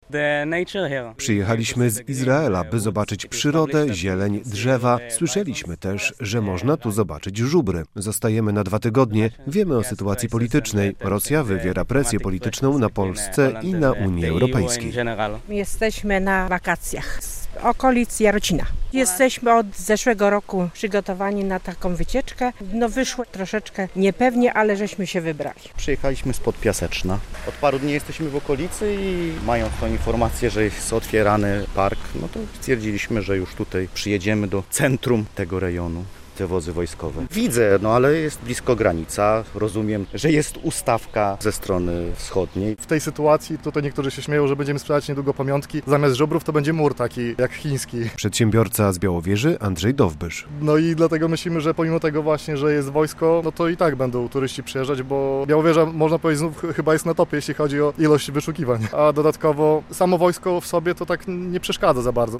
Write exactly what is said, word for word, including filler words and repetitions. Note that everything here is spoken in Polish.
Przyjechaliśmy z Izraela, by zobaczyć przyrodę, zieleń, drzewa. Słyszeliśmy też, że można tu zobaczyć żubry. Zostajemy na dwa tygodnie. Wiemy o sytuacji politycznej. Rosja wywiera presję polityczną na Polsce i na Unii Europejskiej. Jesteśmy na wakacjach z okolic Jarocina. Jesteśmy od zeszłego roku przygotowani na taką wycieczkę. No wyszło troszeczkę niepewnie, ale żeśmy się wybrali. Przyjechaliśmy spod Piaseczna. Od paru dni jesteśmy w okolicy i mając tą informację, że jest otwierany park, no to stwierdziliśmy, że już tutaj przyjedziemy do centrum tego rejonu. Te wozy wojskowe. Widzę, no ale jest blisko granica. Rozumiem, że jest ustawka ze strony wschodniej. W tej sytuacji tutaj niektórzy się śmieją, że będziemy sprzedać niedługo pamiątki. Zamiast żubrów to będzie mur taki jak chiński. Przedsiębiorca z Białowieży Andrzej Dowbysz. No i dlatego myślimy, że pomimo tego właśnie, że jest wojsko, no to i tak będą turyści przyjeżdżać, bo Białowieża, można powiedzieć, znów chyba jest na topie, jeśli chodzi o ilość wyszukiwań. A dodatkowo samo wojsko w sobie to tak nie przeszkadza za bardzo.